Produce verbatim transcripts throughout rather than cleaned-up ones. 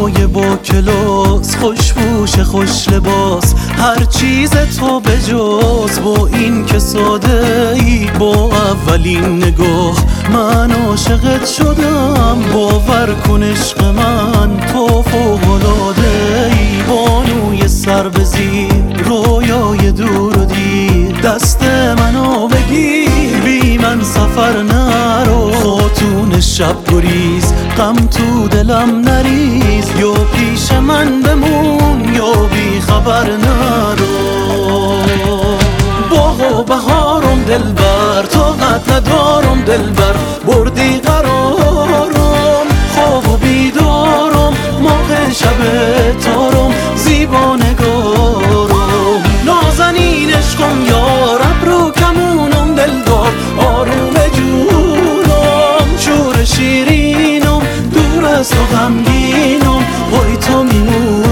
رویای با کلاس، خوشبوش خوش لباس، هر چیز تو به جز با این که ساده ای. با اولین نگاه من عاشقت شدم، باور کن عشق من تو فوق‌العاده ای. بانوی سر به زیر رویای دور و دیر، دست منو بگیر بی من سفر نرو. خاتون شب گریز غم تو دلم نریز، یا پیش من بمون یا بی خبر نرو. باغ و بهارم دلبر، طاقت ندارم دلبر، بردی قرارم. خواب و بیدارم موقع شب تارم، زیبا نگارم. نازنین عشقم یار، ابرو کمونم دلدار، آروم جونم. شور شیرینم دور از تو غمگینم، وای تو میمونم.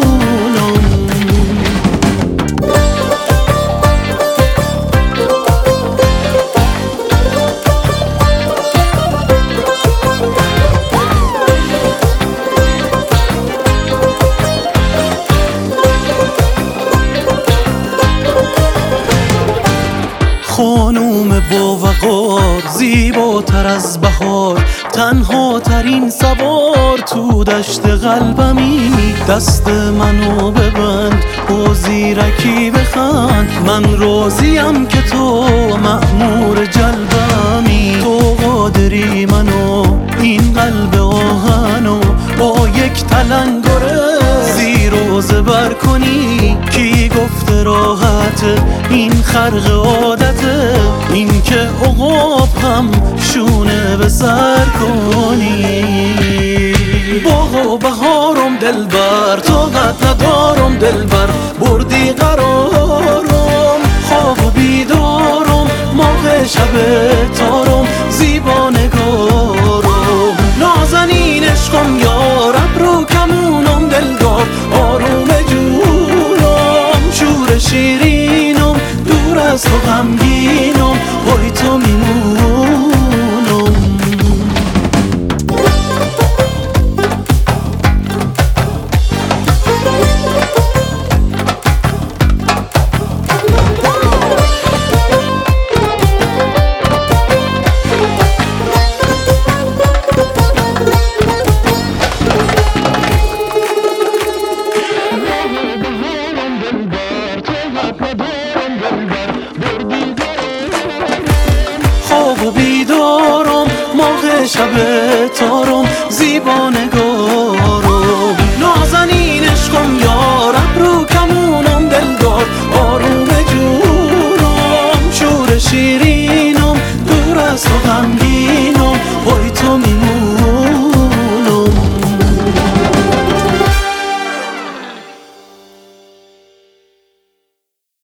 خانوم با وقار، زیباتر از بهار، تنها ترین سوار تو دشت قلبمی. دست منو ببند با زیرکی بخند، من راضیم که تو مأمور جلبمی. تو قادری منو این قلب آهنو با یک تلنگره زیر و زبر کنی. کی گفته راحته این خرق عادته، این که عقاب هم شونه به سر کنی. باغ و بهارم دلبر، طاقت ندارم دلبر، بردی قرارم. خواب و بیدارم موقع شب تارم، زیبا نگارم. نازنین عشقم یار، ابرو کمونم دلدار، آروم جونم. شور شیرینم دور از تو غمگینم، وای تو میمونم. خواب و بیدارم موقع شب تارم، زیبا نگارم. نازنین عشقم یار،